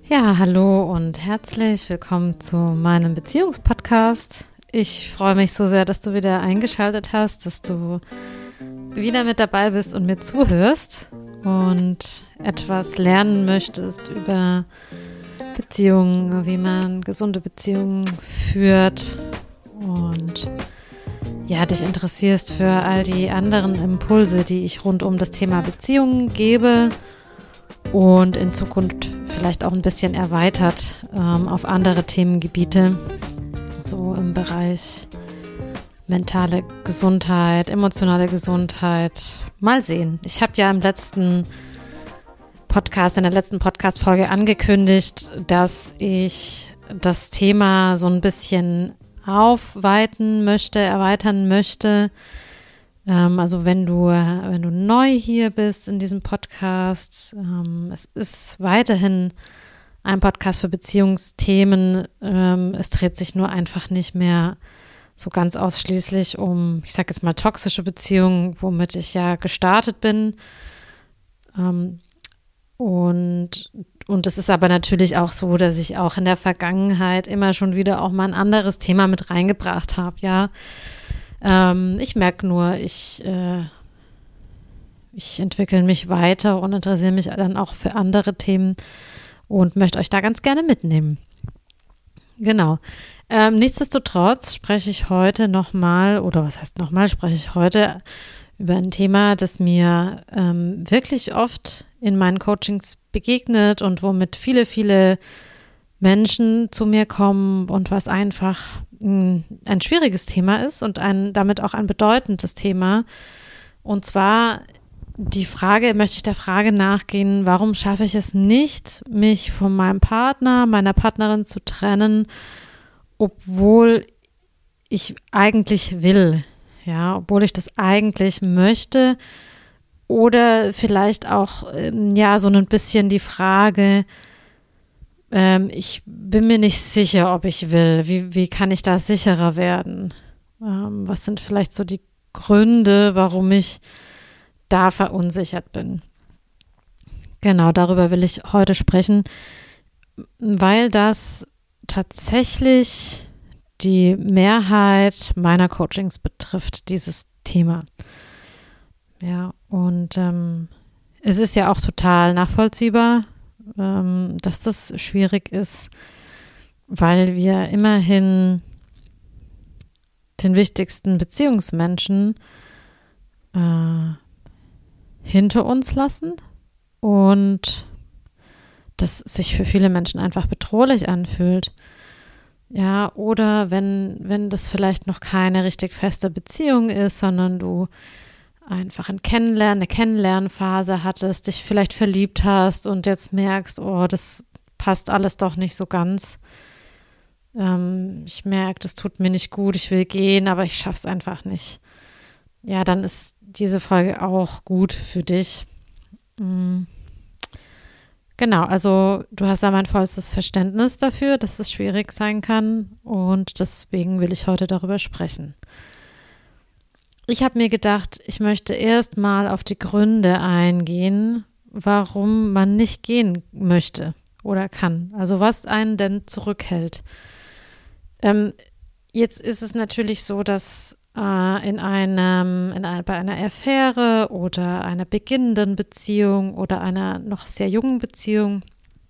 Ja, hallo und herzlich willkommen zu meinem Beziehungspodcast. Ich freue mich so sehr, dass du wieder eingeschaltet hast, dass du wieder mit dabei bist und mir zuhörst und etwas lernen möchtest über Beziehungen, wie man gesunde Beziehungen führt und ja, dich interessierst für all die anderen Impulse, die ich rund um das Thema Beziehungen gebe und in Zukunft vielleicht auch ein bisschen erweitert auf andere Themengebiete, so im Bereich mentale Gesundheit, emotionale Gesundheit. Mal sehen. Ich habe ja in der letzten Podcast-Folge angekündigt, dass ich das Thema so ein bisschen erweitern möchte. Also wenn du neu hier bist in diesem Podcast, es ist weiterhin ein Podcast für Beziehungsthemen. Es dreht sich nur einfach nicht mehr so ganz ausschließlich um, ich sage jetzt mal, toxische Beziehungen, womit ich ja gestartet bin. Und es ist aber natürlich auch so, dass ich auch in der Vergangenheit immer schon wieder auch mal ein anderes Thema mit reingebracht habe, ja. Ich merke nur, ich entwickle mich weiter und interessiere mich dann auch für andere Themen und möchte euch da ganz gerne mitnehmen. Genau. Nichtsdestotrotz spreche ich heute spreche ich heute über ein Thema, das mir wirklich oft in meinen Coachings begegnet und womit viele, viele Menschen zu mir kommen und was einfach ein schwieriges Thema ist und damit auch ein bedeutendes Thema. Und zwar möchte ich der Frage nachgehen, warum schaffe ich es nicht, mich von meinem Partner, meiner Partnerin zu trennen, obwohl ich eigentlich will, ja, obwohl ich das eigentlich möchte, oder vielleicht auch, so ein bisschen die Frage, ich bin mir nicht sicher, ob ich will. Wie kann ich da sicherer werden? Was sind vielleicht so die Gründe, warum ich da verunsichert bin? Genau, darüber will ich heute sprechen, weil das tatsächlich die Mehrheit meiner Coachings betrifft, dieses Thema. Ja, und es ist ja auch total nachvollziehbar, dass das schwierig ist, weil wir immerhin den wichtigsten Beziehungsmenschen hinter uns lassen und das sich für viele Menschen einfach bedrohlich anfühlt. Ja, oder wenn das vielleicht noch keine richtig feste Beziehung ist, sondern du einfach eine Kennenlernphase hattest, dich vielleicht verliebt hast und jetzt merkst, oh, das passt alles doch nicht so ganz. Ich merke, das tut mir nicht gut, ich will gehen, aber ich schaff's einfach nicht. Ja, dann ist diese Folge auch gut für dich. Genau, also du hast da mein vollstes Verständnis dafür, dass es schwierig sein kann und deswegen will ich heute darüber sprechen. Ich habe mir gedacht, ich möchte erst mal auf die Gründe eingehen, warum man nicht gehen möchte oder kann. Also was einen denn zurückhält. Jetzt ist es natürlich so, dass bei einer Affäre oder einer beginnenden Beziehung oder einer noch sehr jungen Beziehung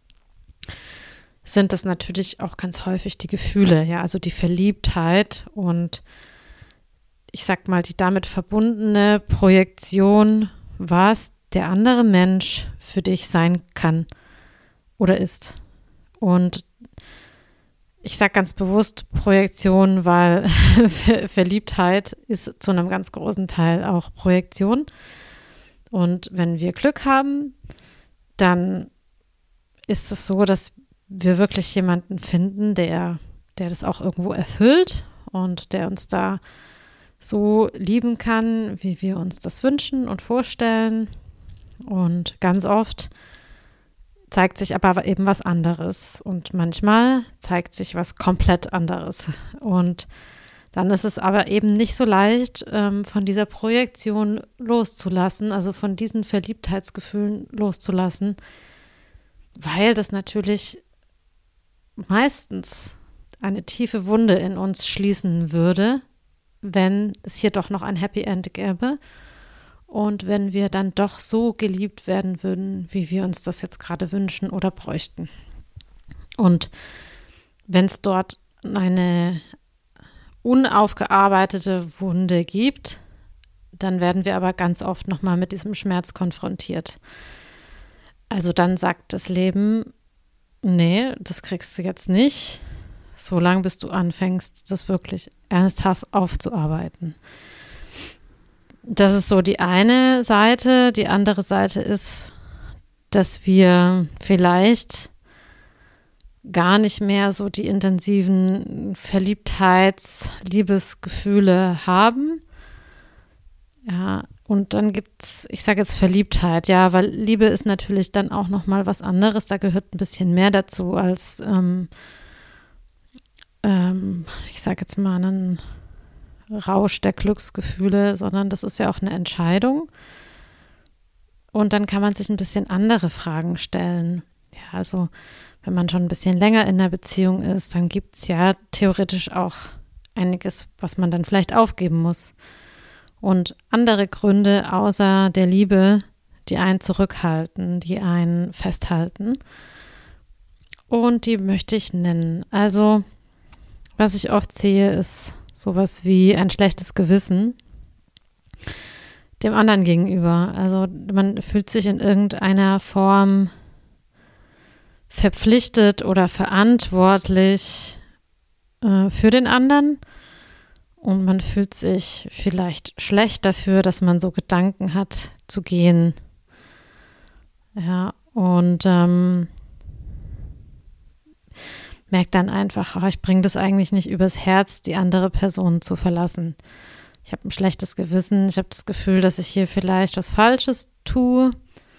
sind das natürlich auch ganz häufig die Gefühle, ja, also die Verliebtheit und ich sag mal, die damit verbundene Projektion, was der andere Mensch für dich sein kann oder ist. Und ich sage ganz bewusst Projektion, weil Verliebtheit ist zu einem ganz großen Teil auch Projektion. Und wenn wir Glück haben, dann ist es so, dass wir wirklich jemanden finden, der das auch irgendwo erfüllt und der uns da so lieben kann, wie wir uns das wünschen und vorstellen. Und ganz oft zeigt sich aber eben was anderes und manchmal zeigt sich was komplett anderes. Und dann ist es aber eben nicht so leicht, von dieser Projektion loszulassen, also von diesen Verliebtheitsgefühlen loszulassen, weil das natürlich meistens eine tiefe Wunde in uns schließen würde, wenn es hier doch noch ein Happy End gäbe und wenn wir dann doch so geliebt werden würden, wie wir uns das jetzt gerade wünschen oder bräuchten. Und wenn es dort eine unaufgearbeitete Wunde gibt, dann werden wir aber ganz oft nochmal mit diesem Schmerz konfrontiert. Also dann sagt das Leben, nee, das kriegst du jetzt nicht, solange bis du anfängst, das wirklich ernsthaft aufzuarbeiten. Das ist so die eine Seite. Die andere Seite ist, dass wir vielleicht gar nicht mehr so die intensiven Liebesgefühle haben. Ja, und dann gibt's, ich sage jetzt Verliebtheit, ja, weil Liebe ist natürlich dann auch nochmal was anderes. Da gehört ein bisschen mehr dazu als, ich sage jetzt mal, einen Rausch der Glücksgefühle, sondern das ist ja auch eine Entscheidung. Und dann kann man sich ein bisschen andere Fragen stellen. Ja, also wenn man schon ein bisschen länger in einer Beziehung ist, dann gibt es ja theoretisch auch einiges, was man dann vielleicht aufgeben muss. Und andere Gründe außer der Liebe, die einen zurückhalten, die einen festhalten. Und die möchte ich nennen. Also, was ich oft sehe, ist sowas wie ein schlechtes Gewissen dem anderen gegenüber. Also man fühlt sich in irgendeiner Form verpflichtet oder verantwortlich für den anderen und man fühlt sich vielleicht schlecht dafür, dass man so Gedanken hat zu gehen. Ja, und merkt dann einfach, oh, ich bringe das eigentlich nicht übers Herz, die andere Person zu verlassen. Ich habe ein schlechtes Gewissen, ich habe das Gefühl, dass ich hier vielleicht was Falsches tue.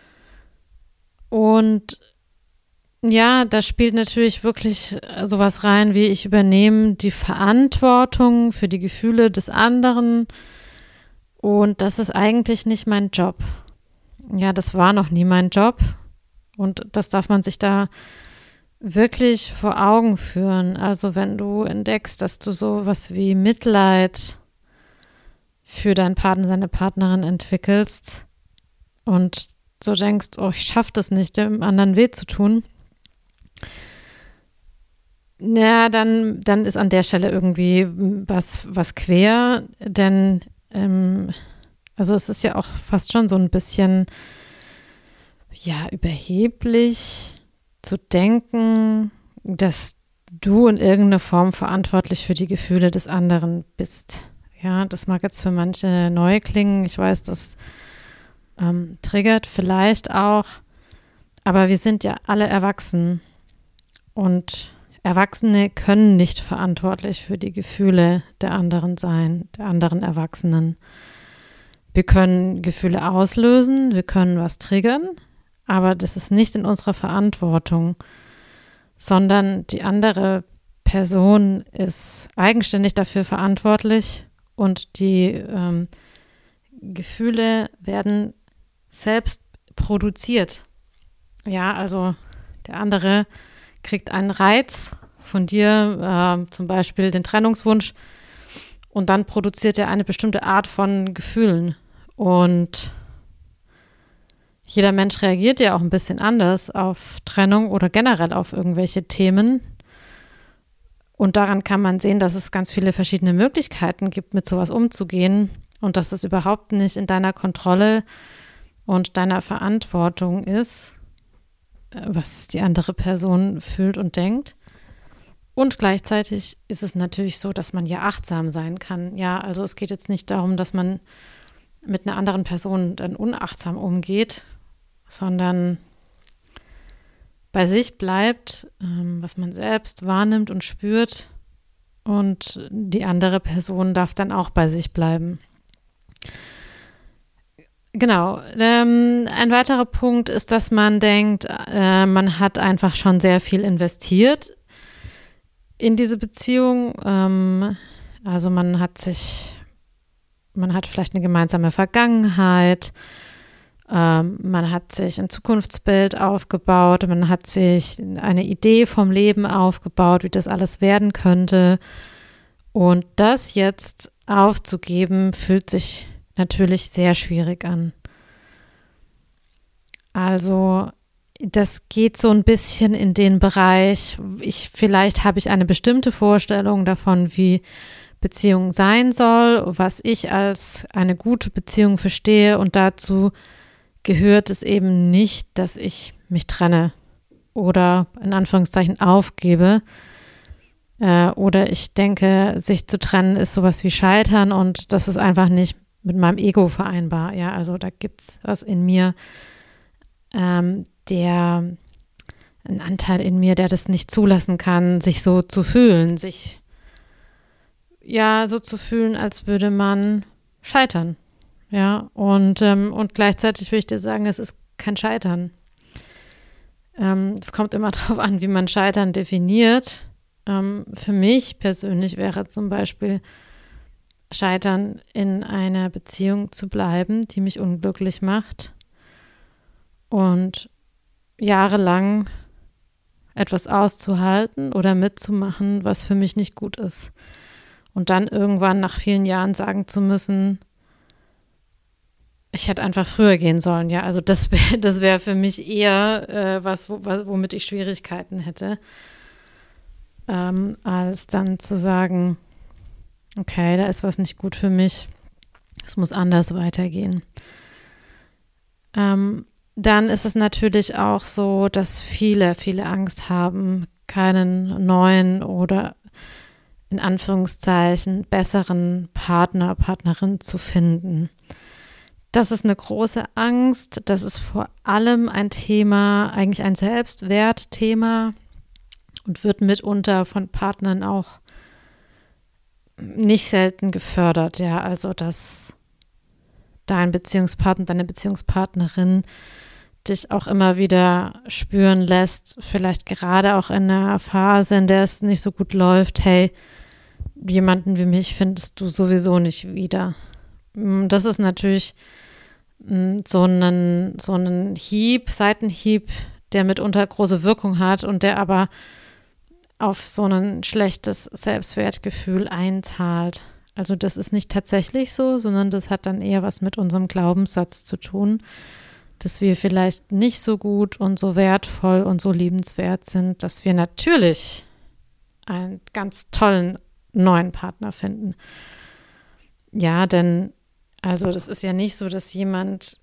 Und ja, da spielt natürlich wirklich sowas rein, wie ich übernehme die Verantwortung für die Gefühle des anderen. Und das ist eigentlich nicht mein Job. Ja, das war noch nie mein Job. Und das darf man sich da wirklich vor Augen führen. Also wenn du entdeckst, dass du sowas wie Mitleid für deinen Partner, deine Partnerin entwickelst und so denkst, oh, ich schaffe das nicht, dem anderen weh zu tun, ja, dann ist an der Stelle irgendwie was quer, denn also es ist ja auch fast schon so ein bisschen ja überheblich zu denken, dass du in irgendeiner Form verantwortlich für die Gefühle des anderen bist. Ja, das mag jetzt für manche neu klingen. Ich weiß, das triggert vielleicht auch. Aber wir sind ja alle erwachsen. Und Erwachsene können nicht verantwortlich für die Gefühle der anderen sein, der anderen Erwachsenen. Wir können Gefühle auslösen, wir können was triggern, aber das ist nicht in unserer Verantwortung, sondern die andere Person ist eigenständig dafür verantwortlich und die Gefühle werden selbst produziert. Ja, also der andere kriegt einen Reiz von dir, zum Beispiel den Trennungswunsch, und dann produziert er eine bestimmte Art von Gefühlen. Und jeder Mensch reagiert ja auch ein bisschen anders auf Trennung oder generell auf irgendwelche Themen. Und daran kann man sehen, dass es ganz viele verschiedene Möglichkeiten gibt, mit sowas umzugehen und dass es überhaupt nicht in deiner Kontrolle und deiner Verantwortung ist, was die andere Person fühlt und denkt. Und gleichzeitig ist es natürlich so, dass man ja achtsam sein kann. Ja, also es geht jetzt nicht darum, dass man mit einer anderen Person dann unachtsam umgeht, sondern bei sich bleibt, was man selbst wahrnimmt und spürt, und die andere Person darf dann auch bei sich bleiben. Genau. Ein weiterer Punkt ist, dass man denkt, man hat einfach schon sehr viel investiert in diese Beziehung. Also man hat vielleicht eine gemeinsame Vergangenheit. Man hat sich ein Zukunftsbild aufgebaut, man hat sich eine Idee vom Leben aufgebaut, wie das alles werden könnte. Und das jetzt aufzugeben, fühlt sich natürlich sehr schwierig an. Also das geht so ein bisschen in den Bereich, vielleicht habe ich eine bestimmte Vorstellung davon, wie Beziehung sein soll, was ich als eine gute Beziehung verstehe, und dazu gehört es eben nicht, dass ich mich trenne oder in Anführungszeichen aufgebe. Oder ich denke, sich zu trennen ist sowas wie Scheitern, und das ist einfach nicht mit meinem Ego vereinbar. Ja, also da gibt es was in mir, ein Anteil in mir, der das nicht zulassen kann, sich so zu fühlen, sich so zu fühlen, als würde man scheitern. Ja, und gleichzeitig will ich dir sagen, es ist kein Scheitern. Es kommt immer darauf an, wie man Scheitern definiert. Für mich persönlich wäre zum Beispiel Scheitern, in einer Beziehung zu bleiben, die mich unglücklich macht, und jahrelang etwas auszuhalten oder mitzumachen, was für mich nicht gut ist. Und dann irgendwann nach vielen Jahren sagen zu müssen, ich hätte einfach früher gehen sollen. Ja, also das wär für mich eher womit ich Schwierigkeiten hätte, als dann zu sagen, okay, da ist was nicht gut für mich, es muss anders weitergehen. Dann ist es natürlich auch so, dass viele Angst haben, keinen neuen oder in Anführungszeichen besseren Partner, Partnerin zu finden. Das ist eine große Angst. Das ist vor allem ein Thema, eigentlich ein Selbstwertthema, und wird mitunter von Partnern auch nicht selten gefördert. Ja, also dass dein Beziehungspartner, deine Beziehungspartnerin dich auch immer wieder spüren lässt, vielleicht gerade auch in einer Phase, in der es nicht so gut läuft, hey, jemanden wie mich findest du sowieso nicht wieder. Das ist natürlich so ein Seitenhieb, der mitunter große Wirkung hat und der aber auf so ein schlechtes Selbstwertgefühl einzahlt. Also das ist nicht tatsächlich so, sondern das hat dann eher was mit unserem Glaubenssatz zu tun, dass wir vielleicht nicht so gut und so wertvoll und so liebenswert sind, dass wir natürlich einen ganz tollen neuen Partner finden. Ja, denn also das ist ja nicht so, dass jemand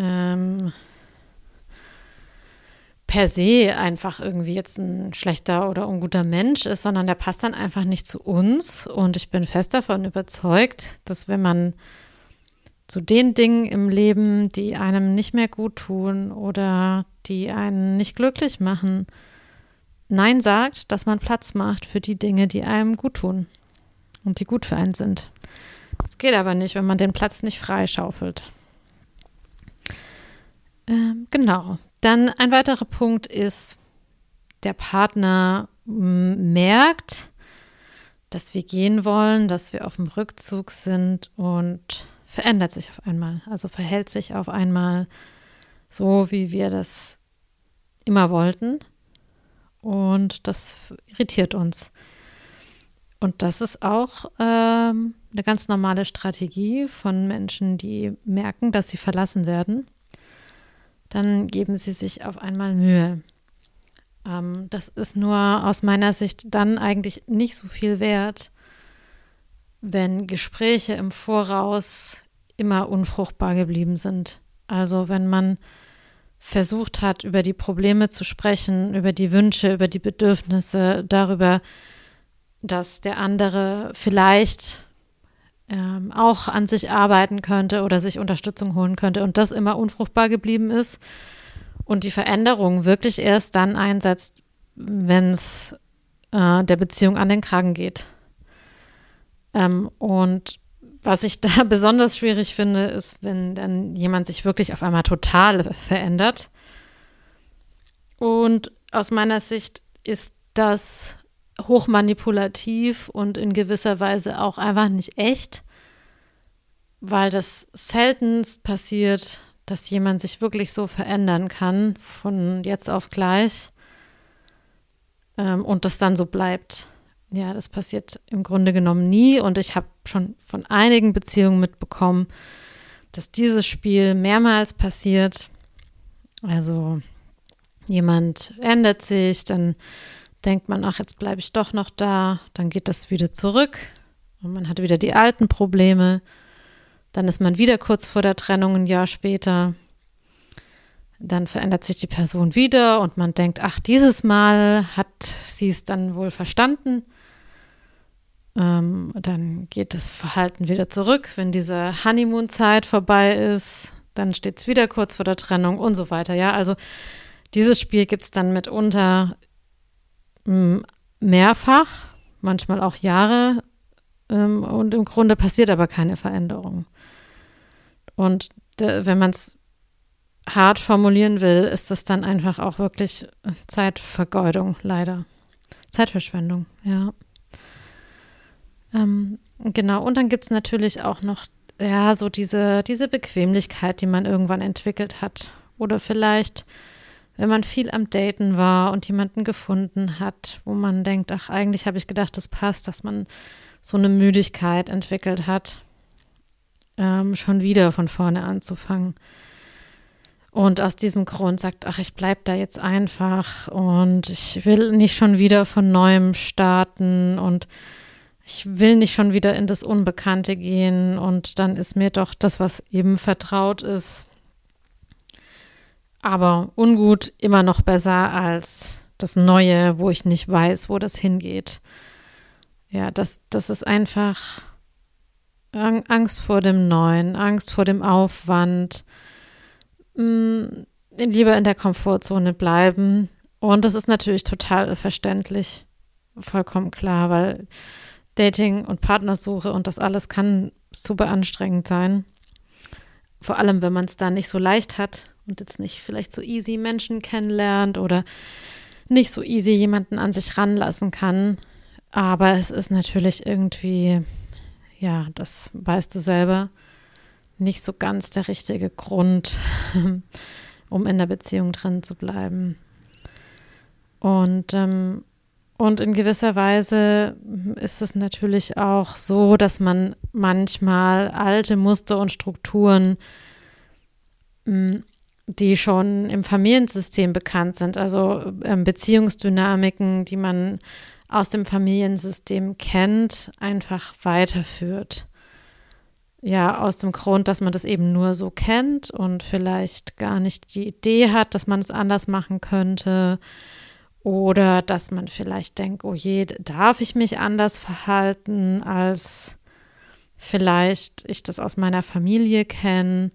per se einfach irgendwie jetzt ein schlechter oder unguter Mensch ist, sondern der passt dann einfach nicht zu uns. Und ich bin fest davon überzeugt, dass wenn man zu den Dingen im Leben, die einem nicht mehr gut tun oder die einen nicht glücklich machen, Nein sagt, dass man Platz macht für die Dinge, die einem gut tun und die gut für einen sind. Das geht aber nicht, wenn man den Platz nicht freischaufelt. Genau. Dann ein weiterer Punkt ist, der Partner merkt, dass wir gehen wollen, dass wir auf dem Rückzug sind und verändert sich auf einmal. Also verhält sich auf einmal so, wie wir das immer wollten. Und das irritiert uns. Und das ist auch eine ganz normale Strategie von Menschen, die merken, dass sie verlassen werden. Dann geben sie sich auf einmal Mühe. Das ist nur aus meiner Sicht dann eigentlich nicht so viel wert, wenn Gespräche im Voraus immer unfruchtbar geblieben sind. Also wenn man versucht hat, über die Probleme zu sprechen, über die Wünsche, über die Bedürfnisse, darüber, dass der andere vielleicht auch an sich arbeiten könnte oder sich Unterstützung holen könnte und das immer unfruchtbar geblieben ist und die Veränderung wirklich erst dann einsetzt, wenn es der Beziehung an den Kragen geht. Und was ich da besonders schwierig finde, ist, wenn dann jemand sich wirklich auf einmal total verändert. Und aus meiner Sicht ist das hochmanipulativ und in gewisser Weise auch einfach nicht echt, weil das seltenst passiert, dass jemand sich wirklich so verändern kann, von jetzt auf gleich, und das dann so bleibt. Ja, das passiert im Grunde genommen nie. Und ich habe schon von einigen Beziehungen mitbekommen, dass dieses Spiel mehrmals passiert. Also jemand ändert sich, dann denkt man, ach, jetzt bleibe ich doch noch da. Dann geht das wieder zurück und man hat wieder die alten Probleme. Dann ist man wieder kurz vor der Trennung, ein Jahr später. Dann verändert sich die Person wieder und man denkt, ach, dieses Mal hat sie es dann wohl verstanden. Dann geht das Verhalten wieder zurück. Wenn diese Honeymoon-Zeit vorbei ist, dann steht es wieder kurz vor der Trennung und so weiter. Ja, also dieses Spiel gibt es dann mitunter mehrfach, manchmal auch Jahre, und im Grunde passiert aber keine Veränderung. Und wenn man es hart formulieren will, ist das dann einfach auch wirklich Zeitvergeudung, leider. Zeitverschwendung, ja. Genau, und dann gibt es natürlich auch noch, ja, so diese Bequemlichkeit, die man irgendwann entwickelt hat. Oder vielleicht, wenn man viel am Daten war und jemanden gefunden hat, wo man denkt, ach, eigentlich habe ich gedacht, das passt, dass man so eine Müdigkeit entwickelt hat, schon wieder von vorne anzufangen. Und aus diesem Grund sagt, ach, ich bleibe da jetzt einfach und ich will nicht schon wieder von Neuem starten und ich will nicht schon wieder in das Unbekannte gehen und dann ist mir doch das, was eben vertraut ist, aber ungut immer noch besser als das Neue, wo ich nicht weiß, wo das hingeht. Ja, das ist einfach Angst vor dem Neuen, Angst vor dem Aufwand, lieber in der Komfortzone bleiben. Und das ist natürlich total verständlich, vollkommen klar, weil Dating und Partnersuche und das alles kann super anstrengend sein. Vor allem, wenn man es da nicht so leicht hat und jetzt nicht vielleicht so easy Menschen kennenlernt oder nicht so easy jemanden an sich ranlassen kann. Aber es ist natürlich irgendwie, ja, das weißt du selber, nicht so ganz der richtige Grund, um in der Beziehung drin zu bleiben. Und in gewisser Weise ist es natürlich auch so, dass man manchmal alte Muster und Strukturen, die schon im Familiensystem bekannt sind, also Beziehungsdynamiken, die man aus dem Familiensystem kennt, einfach weiterführt. Ja, aus dem Grund, dass man das eben nur so kennt und vielleicht gar nicht die Idee hat, dass man es anders machen könnte. Oder dass man vielleicht denkt, oh je, darf ich mich anders verhalten, als vielleicht ich das aus meiner Familie kenne?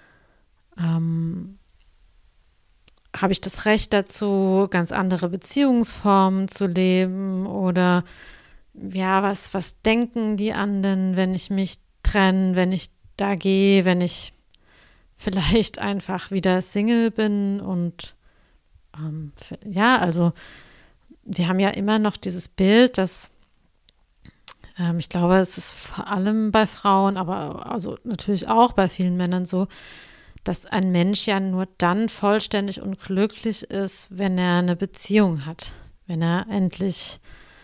Habe ich das Recht dazu, ganz andere Beziehungsformen zu leben? Oder ja, was denken die anderen, wenn ich mich trenne, wenn ich da gehe, wenn ich vielleicht einfach wieder Single bin? Und ja, also wir haben ja immer noch dieses Bild, dass ich glaube, es ist vor allem bei Frauen, aber also natürlich auch bei vielen Männern so, dass ein Mensch ja nur dann vollständig und glücklich ist, wenn er eine Beziehung hat, wenn er endlich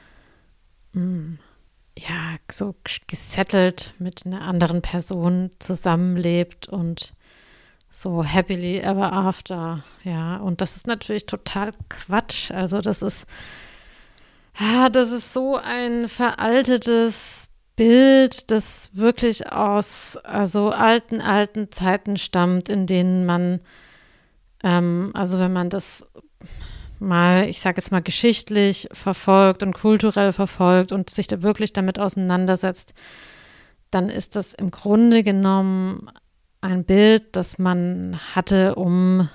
ja so gesettelt mit einer anderen Person zusammenlebt und so happily ever after, ja, und das ist natürlich total Quatsch, also das ist so ein veraltetes Bild, das wirklich aus also alten Zeiten stammt, in denen man, also wenn man das mal, ich sage jetzt mal geschichtlich verfolgt und kulturell verfolgt und sich da wirklich damit auseinandersetzt, dann ist das im Grunde genommen ein Bild, das man hatte, um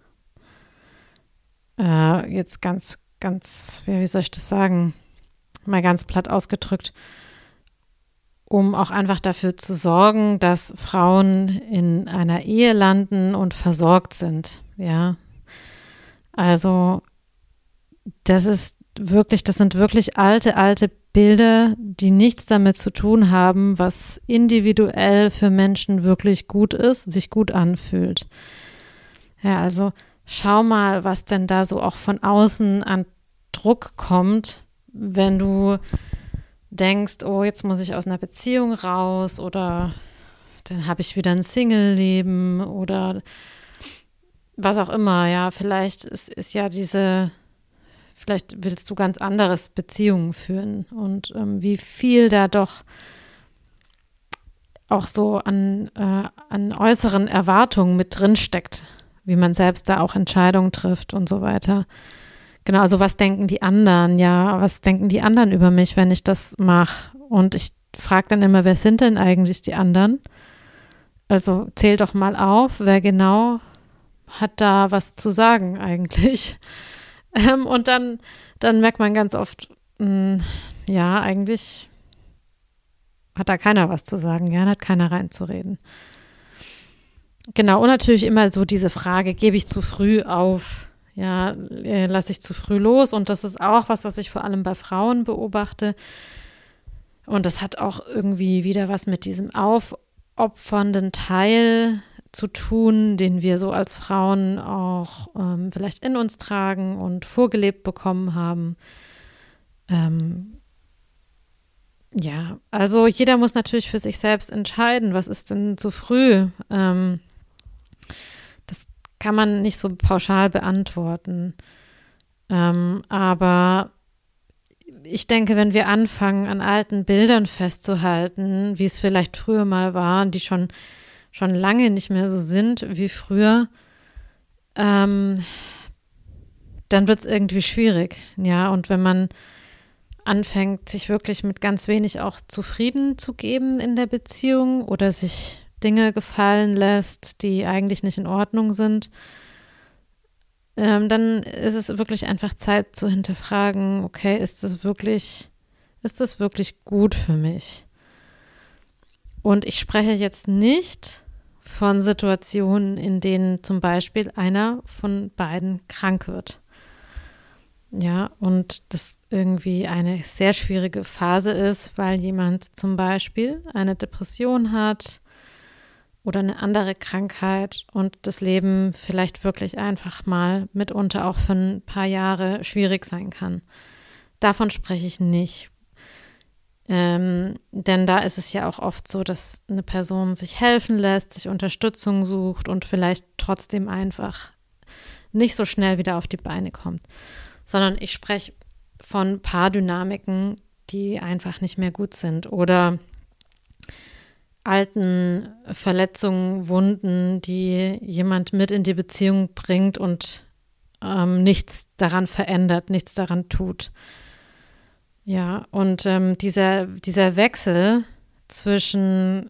jetzt ganz, wie soll ich das sagen, mal ganz platt ausgedrückt, um auch einfach dafür zu sorgen, dass Frauen in einer Ehe landen und versorgt sind, ja. Also das sind wirklich alte Bilder, die nichts damit zu tun haben, was individuell für Menschen wirklich gut ist, sich gut anfühlt. Ja, also schau mal, was denn da so auch von außen an Druck kommt, wenn du denkst, oh, jetzt muss ich aus einer Beziehung raus oder dann habe ich wieder ein Single-Leben oder was auch immer, ja, vielleicht ist ja vielleicht willst du ganz anderes Beziehungen führen und wie viel da doch auch so an äußeren Erwartungen mit drin steckt, wie man selbst da auch Entscheidungen trifft und so weiter. Genau, also was denken die anderen? Ja, was denken die anderen über mich, wenn ich das mache? Und ich frage dann immer, wer sind denn eigentlich die anderen? Also zähl doch mal auf, wer genau hat da was zu sagen eigentlich. Und dann merkt man ganz oft, ja, eigentlich hat da keiner was zu sagen, ja, hat keiner reinzureden. Genau, und natürlich immer so diese Frage, gebe ich zu früh auf? Ja, lasse ich zu früh los? Und das ist auch was ich vor allem bei Frauen beobachte. Und das hat auch irgendwie wieder was mit diesem aufopfernden Teil zu tun, den wir so als Frauen auch vielleicht in uns tragen und vorgelebt bekommen haben. Ja, also jeder muss natürlich für sich selbst entscheiden, was ist denn zu früh. Das kann man nicht so pauschal beantworten. Aber ich denke, wenn wir anfangen, an alten Bildern festzuhalten, wie es vielleicht früher mal war, die schon lange nicht mehr so sind wie früher, dann wird es irgendwie schwierig. Ja, und wenn man anfängt, sich wirklich mit ganz wenig auch zufrieden zu geben in der Beziehung oder sich Dinge gefallen lässt, die eigentlich nicht in Ordnung sind, dann ist es wirklich einfach Zeit zu hinterfragen, okay, ist das wirklich gut für mich? Und ich spreche jetzt nicht von Situationen, in denen zum Beispiel einer von beiden krank wird. Ja, und das irgendwie eine sehr schwierige Phase ist, weil jemand zum Beispiel eine Depression hat oder eine andere Krankheit und das Leben vielleicht wirklich einfach mal mitunter auch für ein paar Jahre schwierig sein kann. Davon spreche ich nicht. Denn da ist es ja auch oft so, dass eine Person sich helfen lässt, sich Unterstützung sucht und vielleicht trotzdem einfach nicht so schnell wieder auf die Beine kommt. Sondern ich spreche von Paardynamiken, die einfach nicht mehr gut sind oder alten Verletzungen, Wunden, die jemand mit in die Beziehung bringt und nichts daran verändert, nichts daran tut. Ja, und dieser Wechsel zwischen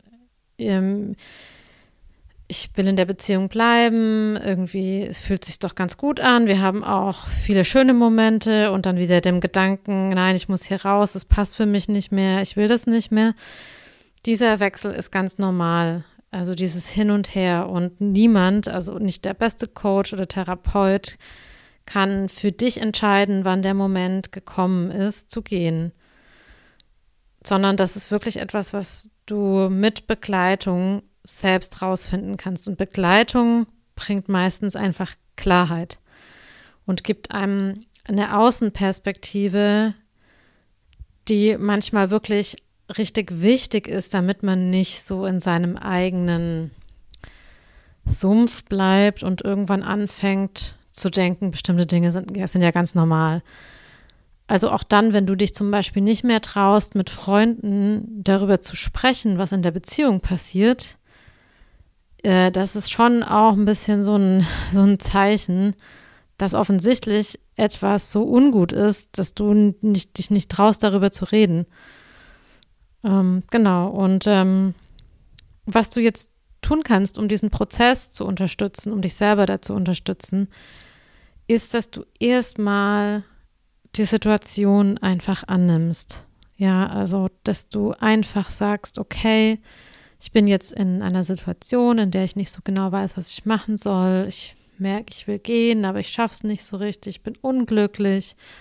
ich will in der Beziehung bleiben, irgendwie, es fühlt sich doch ganz gut an, wir haben auch viele schöne Momente und dann wieder dem Gedanken, nein, ich muss hier raus, es passt für mich nicht mehr, ich will das nicht mehr. Dieser Wechsel ist ganz normal, also dieses Hin und Her und niemand, also nicht der beste Coach oder Therapeut, kann für dich entscheiden, wann der Moment gekommen ist, zu gehen. Sondern das ist wirklich etwas, was du mit Begleitung selbst rausfinden kannst. Und Begleitung bringt meistens einfach Klarheit und gibt einem eine Außenperspektive, die manchmal wirklich richtig wichtig ist, damit man nicht so in seinem eigenen Sumpf bleibt und irgendwann anfängt zu denken, bestimmte Dinge sind ja ganz normal. Also auch dann, wenn du dich zum Beispiel nicht mehr traust, mit Freunden darüber zu sprechen, was in der Beziehung passiert, das ist schon auch ein bisschen so ein Zeichen, dass offensichtlich etwas so ungut ist, dass du dich nicht traust, darüber zu reden. Genau. Und was du jetzt tun kannst, um diesen Prozess zu unterstützen, um dich selber da zu unterstützen, ist, dass du erstmal die Situation einfach annimmst. Ja, also, dass du einfach sagst, okay, ich bin jetzt in einer Situation, in der ich nicht so genau weiß, was ich machen soll. Ich merke, ich will gehen, aber ich schaffe es nicht so richtig. Ich bin unglücklich.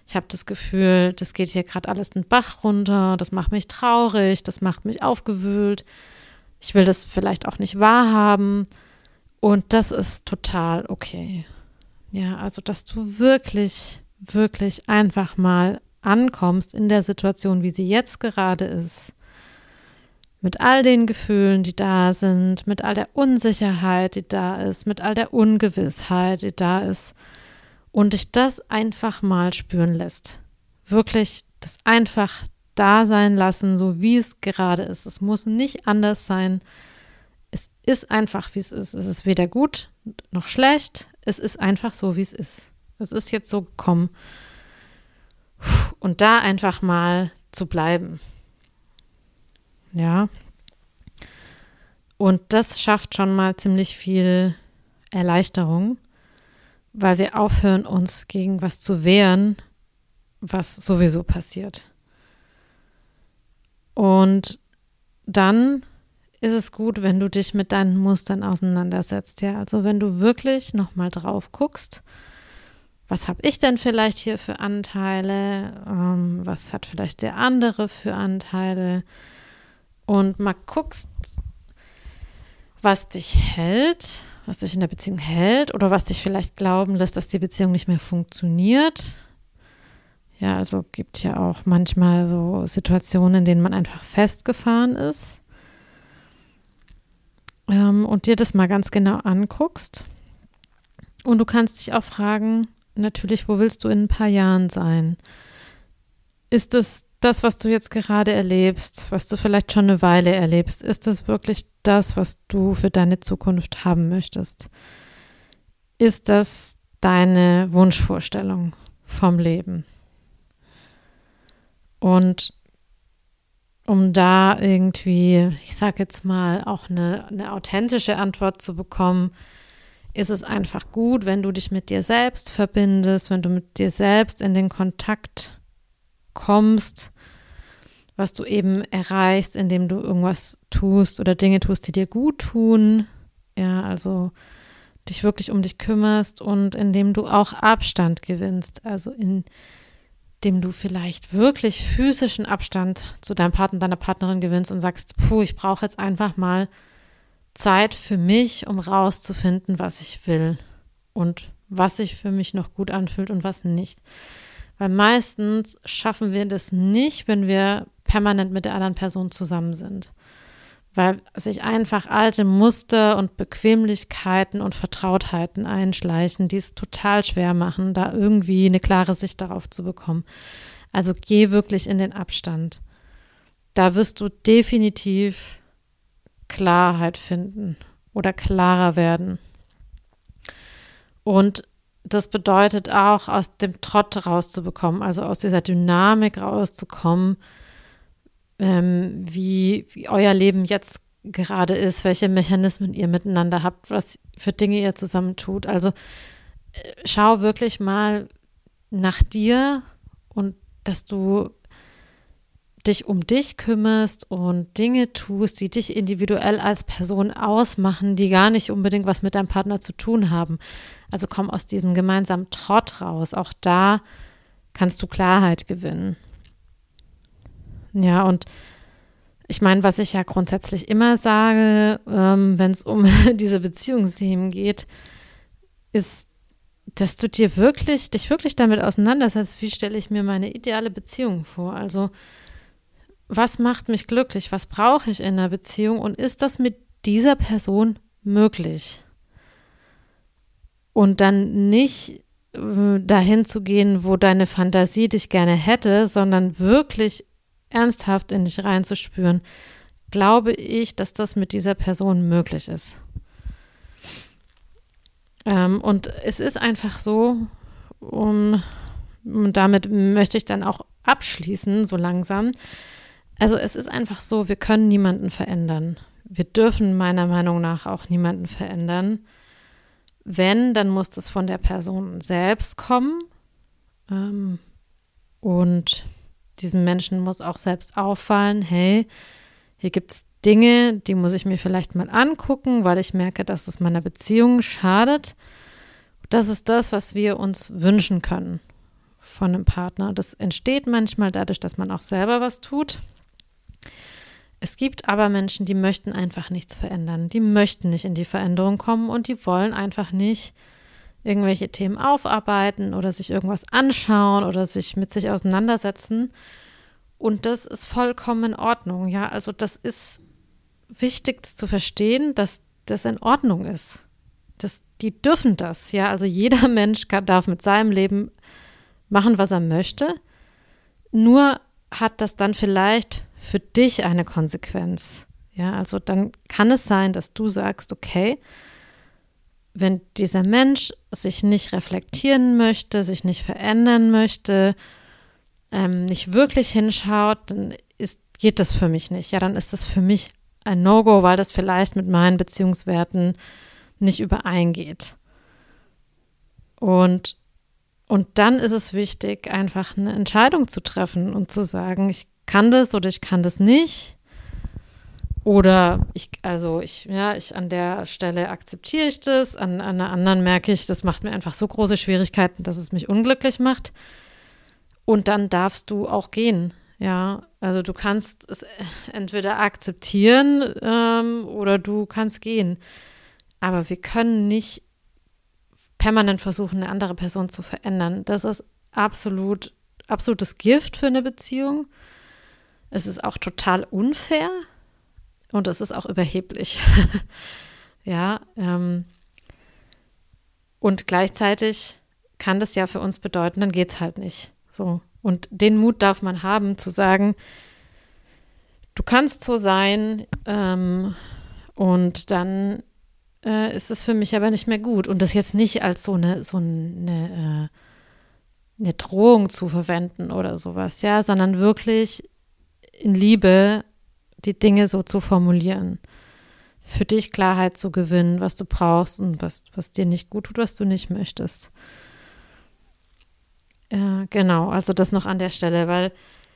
Ich habe das Gefühl, das geht hier gerade alles den Bach runter, das macht mich traurig, das macht mich aufgewühlt. Ich will das vielleicht auch nicht wahrhaben. Und das ist total okay. Ja, also dass du wirklich, wirklich einfach mal ankommst in der Situation, wie sie jetzt gerade ist. Mit all den Gefühlen, die da sind, mit all der Unsicherheit, die da ist, mit all der Ungewissheit, die da ist. Und dich das einfach mal spüren lässt. Wirklich das einfach da sein lassen, so wie es gerade ist. Es muss nicht anders sein. Es ist einfach, wie es ist. Es ist weder gut noch schlecht. Es ist einfach so, wie es ist. Es ist jetzt so gekommen. Und da einfach mal zu bleiben. Ja. Und das schafft schon mal ziemlich viel Erleichterung, weil wir aufhören, uns gegen was zu wehren, was sowieso passiert. Und dann ist es gut, wenn du dich mit deinen Mustern auseinandersetzt. Ja, also wenn du wirklich nochmal drauf guckst, was habe ich denn vielleicht hier für Anteile, was hat vielleicht der andere für Anteile und mal guckst, was dich hält, was dich in der Beziehung hält oder was dich vielleicht glauben lässt, dass die Beziehung nicht mehr funktioniert. Ja, also gibt ja auch manchmal so Situationen, in denen man einfach festgefahren ist. Und dir das mal ganz genau anguckst. Und du kannst dich auch fragen, natürlich, wo willst du in ein paar Jahren sein? Ist es das, was du jetzt gerade erlebst, was du vielleicht schon eine Weile erlebst, ist das wirklich das, was du für deine Zukunft haben möchtest? Ist das deine Wunschvorstellung vom Leben? Und um da irgendwie, ich sage jetzt mal, auch eine authentische Antwort zu bekommen, ist es einfach gut, wenn du dich mit dir selbst verbindest, wenn du mit dir selbst in den Kontakt kommst, was du eben erreichst, indem du irgendwas tust oder Dinge tust, die dir gut tun. Ja, also dich wirklich um dich kümmerst und indem du auch Abstand gewinnst, also indem du vielleicht wirklich physischen Abstand zu deinem Partner, deiner Partnerin gewinnst und sagst, ich brauche jetzt einfach mal Zeit für mich, um rauszufinden, was ich will und was sich für mich noch gut anfühlt und was nicht. Weil meistens schaffen wir das nicht, wenn wir permanent mit der anderen Person zusammen sind. Weil sich einfach alte Muster und Bequemlichkeiten und Vertrautheiten einschleichen, die es total schwer machen, da irgendwie eine klare Sicht darauf zu bekommen. Also geh wirklich in den Abstand. Da wirst du definitiv Klarheit finden oder klarer werden. Und das bedeutet auch, aus dem Trott rauszubekommen, also aus dieser Dynamik rauszukommen, wie euer Leben jetzt gerade ist, welche Mechanismen ihr miteinander habt, was für Dinge ihr zusammen tut. Also schau wirklich mal nach dir und dass du dich um dich kümmerst und Dinge tust, die dich individuell als Person ausmachen, die gar nicht unbedingt was mit deinem Partner zu tun haben. Also komm aus diesem gemeinsamen Trott raus. Auch da kannst du Klarheit gewinnen. Ja, und ich meine, was ich ja grundsätzlich immer sage, wenn es um diese Beziehungsthemen geht, ist, dass du dich wirklich damit auseinandersetzt, wie stelle ich mir meine ideale Beziehung vor? Also was macht mich glücklich? Was brauche ich in einer Beziehung? Und ist das mit dieser Person möglich? Und dann nicht dahin zu gehen, wo deine Fantasie dich gerne hätte, sondern wirklich ernsthaft in dich reinzuspüren, glaube ich, dass das mit dieser Person möglich ist. Und es ist einfach so, und damit möchte ich dann auch abschließen, so langsam. Also es ist einfach so, wir können niemanden verändern. Wir dürfen meiner Meinung nach auch niemanden verändern. Wenn, dann muss das von der Person selbst kommen. Und diesem Menschen muss auch selbst auffallen, hey, hier gibt es Dinge, die muss ich mir vielleicht mal angucken, weil ich merke, dass es meiner Beziehung schadet. Das ist das, was wir uns wünschen können von einem Partner. Das entsteht manchmal dadurch, dass man auch selber was tut. Es gibt aber Menschen, die möchten einfach nichts verändern. Die möchten nicht in die Veränderung kommen und die wollen einfach nicht irgendwelche Themen aufarbeiten oder sich irgendwas anschauen oder sich mit sich auseinandersetzen. Und das ist vollkommen in Ordnung. Ja, also das ist wichtig zu verstehen, dass das in Ordnung ist. Die dürfen das. Ja, also jeder Mensch darf mit seinem Leben machen, was er möchte. Nur hat das dann vielleicht für dich eine Konsequenz. Ja, also dann kann es sein, dass du sagst, okay, wenn dieser Mensch sich nicht reflektieren möchte, sich nicht verändern möchte, nicht wirklich hinschaut, dann geht das für mich nicht. Ja, dann ist das für mich ein No-Go, weil das vielleicht mit meinen Beziehungswerten nicht übereingeht. Und dann ist es wichtig, einfach eine Entscheidung zu treffen und zu sagen, ich kann das oder ich kann das nicht. Oder ich an der Stelle akzeptiere ich das, an einer anderen merke ich, das macht mir einfach so große Schwierigkeiten, dass es mich unglücklich macht. Und dann darfst du auch gehen. Ja, also du kannst es entweder akzeptieren oder du kannst gehen. Aber wir können nicht permanent versuchen, eine andere Person zu verändern. Das ist absolutes Gift für eine Beziehung. Es ist auch total unfair und es ist auch überheblich. Ja, und gleichzeitig kann das ja für uns bedeuten, dann geht's halt nicht. So. Und den Mut darf man haben, zu sagen, du kannst so sein und dann ist es für mich aber nicht mehr gut. Und das jetzt nicht als so eine Drohung zu verwenden oder sowas, ja, sondern wirklich in Liebe die Dinge so zu formulieren. Für dich Klarheit zu gewinnen, was du brauchst und was dir nicht gut tut, was du nicht möchtest. Genau, also das noch an der Stelle, weil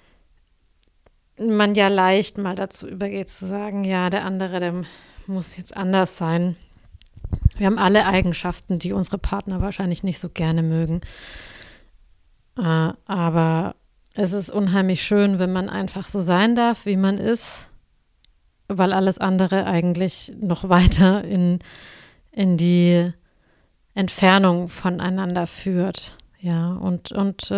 man ja leicht mal dazu übergeht zu sagen, ja, der andere, der muss jetzt anders sein. Wir haben alle Eigenschaften, die unsere Partner wahrscheinlich nicht so gerne mögen. Aber es ist unheimlich schön, wenn man einfach so sein darf, wie man ist, weil alles andere eigentlich noch weiter in die Entfernung voneinander führt. Ja, und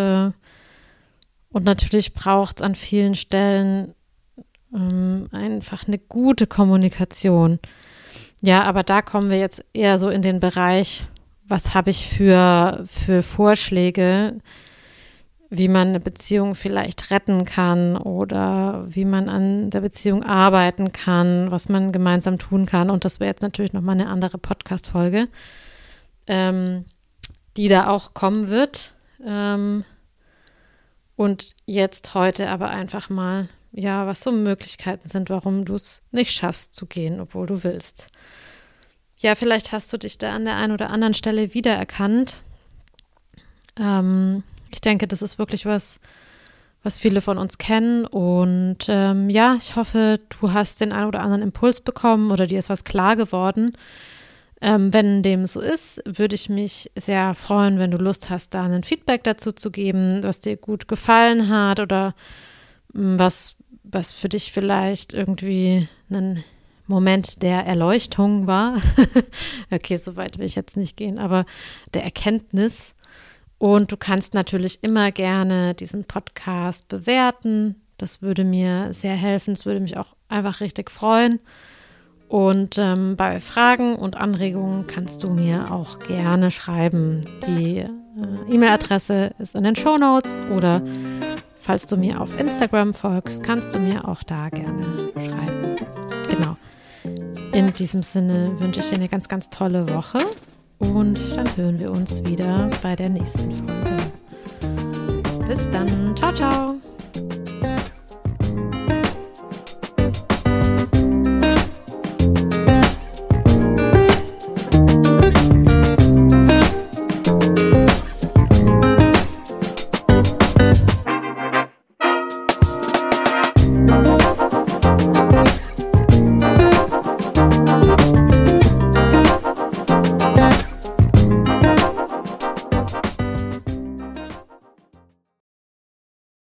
natürlich braucht es an vielen Stellen einfach eine gute Kommunikation. Ja, aber da kommen wir jetzt eher so in den Bereich, was habe ich für Vorschläge, wie man eine Beziehung vielleicht retten kann oder wie man an der Beziehung arbeiten kann, was man gemeinsam tun kann. Und das wäre jetzt natürlich nochmal eine andere Podcast-Folge, die da auch kommen wird. Und jetzt heute aber einfach mal, ja, was so Möglichkeiten sind, warum du es nicht schaffst zu gehen, obwohl du willst. Ja, vielleicht hast du dich da an der einen oder anderen Stelle wiedererkannt. Ich denke, das ist wirklich was viele von uns kennen. Und ich hoffe, du hast den einen oder anderen Impuls bekommen oder dir ist was klar geworden. Wenn dem so ist, würde ich mich sehr freuen, wenn du Lust hast, da ein Feedback dazu zu geben, was dir gut gefallen hat oder was für dich vielleicht irgendwie ein Moment der Erleuchtung war. Okay, so weit will ich jetzt nicht gehen, aber der Erkenntnis. Und du kannst natürlich immer gerne diesen Podcast bewerten. Das würde mir sehr helfen. Es würde mich auch einfach richtig freuen. Und bei Fragen und Anregungen kannst du mir auch gerne schreiben. Die E-Mail-Adresse ist in den Shownotes oder falls du mir auf Instagram folgst, kannst du mir auch da gerne schreiben. Genau. In diesem Sinne wünsche ich dir eine ganz, ganz tolle Woche und dann hören wir uns wieder bei der nächsten Folge. Bis dann. Ciao, ciao.